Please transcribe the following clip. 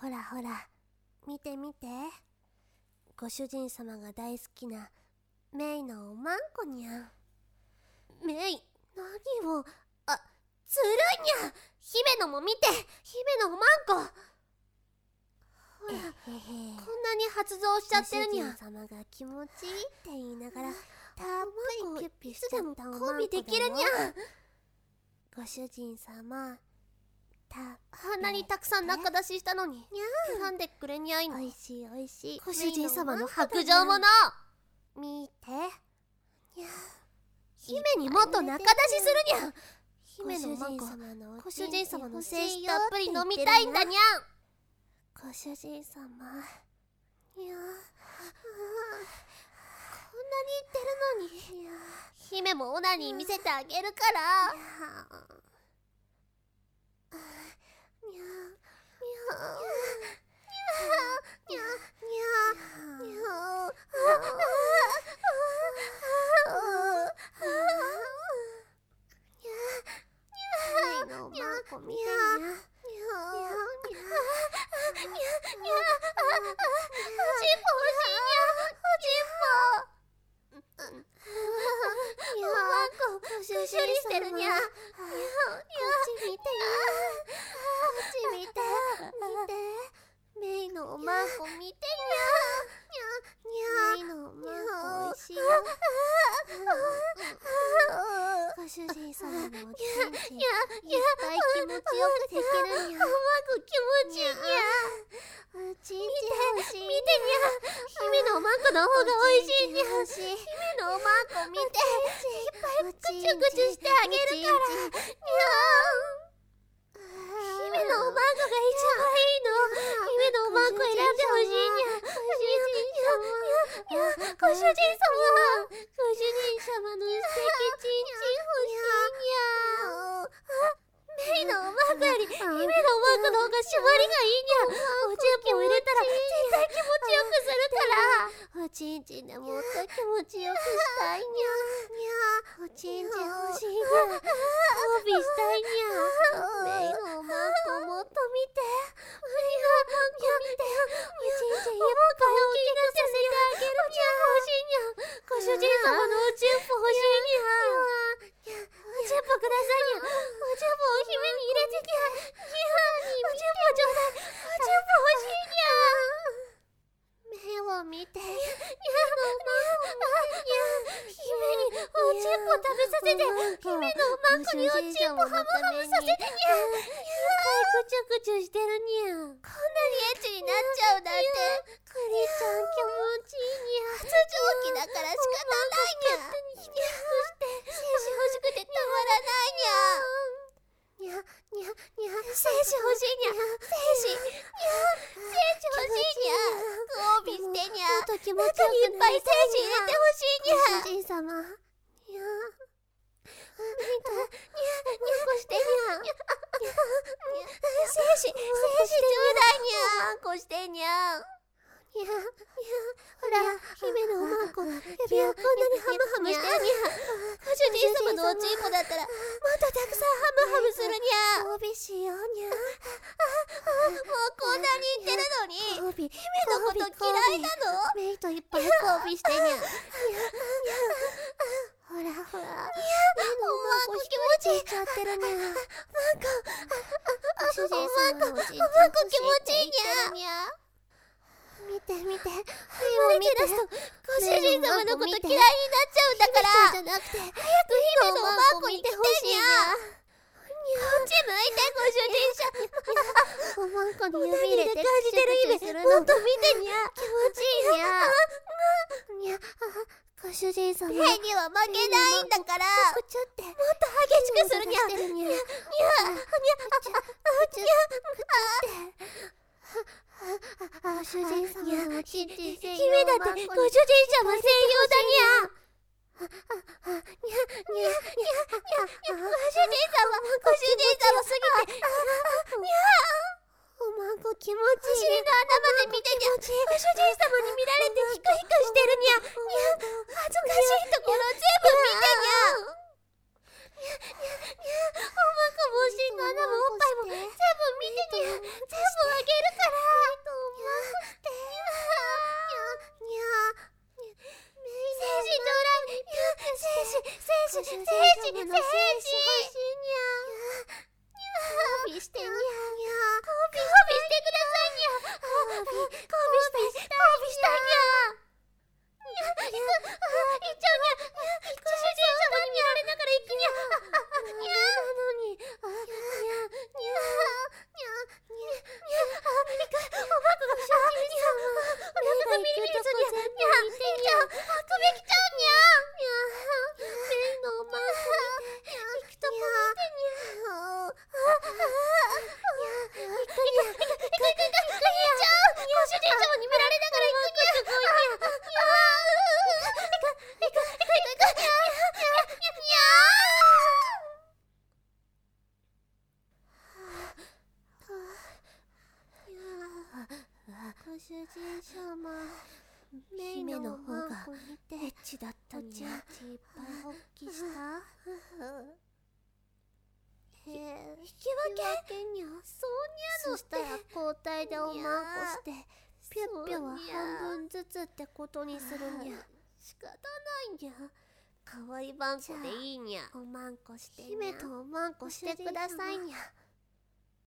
ほらほら、見て見て。ご主人様が大好きなメイのおまんこにゃん。メイ、何を、ずるいにゃ。姫のも見て、姫のおまんこ。ほら、こんなに発動しちゃってるにゃ。ご主人様が気持ちいいって言いながら、たっぷりピュッピュしちゃったおまんこだよ。交尾できるにゃ。ご主人様、あんなにたくさん仲出ししたのに、選んでくれにゃいの。おいしいおいしい。ご主人様の白状者。見て。にゃ。姫にもっと仲出しするにゃ。姫のおまんこ、ご主人様の精子たっぷり飲みたいんだにゃん。ご主人様、にゃ。こんなに言ってるのに、姫もオナニー見せてあげるから。メイのおまんこ見てにゃ。メイのおまんこおいしいよ。ご主人様のおちんちんいっぱい気持ちよくできるにゃ。おまんこ気持ちいいにゃ。おちんちん欲しい。見てにゃ。姫のおまんこの方がおいしいにゃ。姫のおまんこ見て、いっぱいぐちゅぐちゅしてあげるから。にゃ。姫のおまんこが一番いいの。姫のおまんこ選んでほしいにゃ。ご主人様、ご主人様の素敵ちんちん欲しいにゃ。メイのおまんこより姫のおまんこの方が絞りがいいにゃ。おちんぽを入れたら絶対気持ちよくするから。おちんちんでもっと気持ちよくしたいにゃ。おちんちん欲しいにゃ。交尾したいにゃ。メイのおまんこもっと見て。メイのおまんこ見て。おちんちんいっぱい大きくさせてあげるにゃ。欲しいにゃ。ご主人様のおちんぽ欲しいにゃ。おちんぽくださいにゃ。おちんぽを姫に入れてにゃ。おちんぽちょうだい。おちんぽ欲しいにゃ。目を見て。姫におちんぽ食べさせて。姫のおまんこにおちんぽハムハムさせてにゃ。ぐちゅぐちゅしてるにゃ。こんなにエッチになっちゃうなんて。クリちゃん気持ちいいにゃ。発情期だから仕方ないにゃ。勝手にひき肉して精子欲しくてたまらないにゃ。にゃにゃにゃ。精子欲しいにゃ。精子。にゃ。精子欲しいにゃ。交尾してにゃ。中にいっぱい精子入れてほしいにゃ。ご主人様。にゃ。にゃこしてにゃ。精子ちょうだいにゃ。こしてにゃ。にゃにゃ。ほら、姫のおまんこ指をこんなにハムハムしてるにゃ。ご主人様のおちんぽだったらもっとたくさんハムハムするにゃ。交尾しようにゃ。もうこんなに言ってるのに姫のこと嫌いなの。メイといっぱい交尾してにゃ。ほらほら、おまんこ気持ちいい。ちゃってるにゃ。ご主人様のおちんちん欲しいって言ってるにゃ。見て見て、今見て出すとご主人様のこと嫌いになっちゃうんだから。じゃなくて早く姫のおまんこに来てにゃ。こっち向いて、ご主人様。おまんこに指入れて感じてる姫するの。もっと見てにゃ。気持ちいいにゃ。にゃ。ご主人様、兵には負けないんだから。もっと激しくするにゃ。にゃ。にゃ。ご主人様のおちんちん専用。姫だってご主人様専用だにゃ。にゃにゃにゃ。ご主人様すぎて。にゃ。おまんこ気持ちいい。お尻の穴まで見てにゃ。ご主人様に見られてヒクヒクしてるにゃ。にゃ。恥ずかしいところ全部見てにゃ。おまんこもお尻の穴もおっぱいも全部見てにゃ。全部あげるから。 主人様、メイの方がエッチだったにゃ。おちんちいっぱい発揮した。引き分けにゃ。そうにゃの。そしたら交代でおまんこしてピュッピュは半分ずつってことにするにゃ。仕方ないにゃ。かわいばんこでいいにゃ。おまんこしてにゃ。姫とおまんこしてくださいにゃ。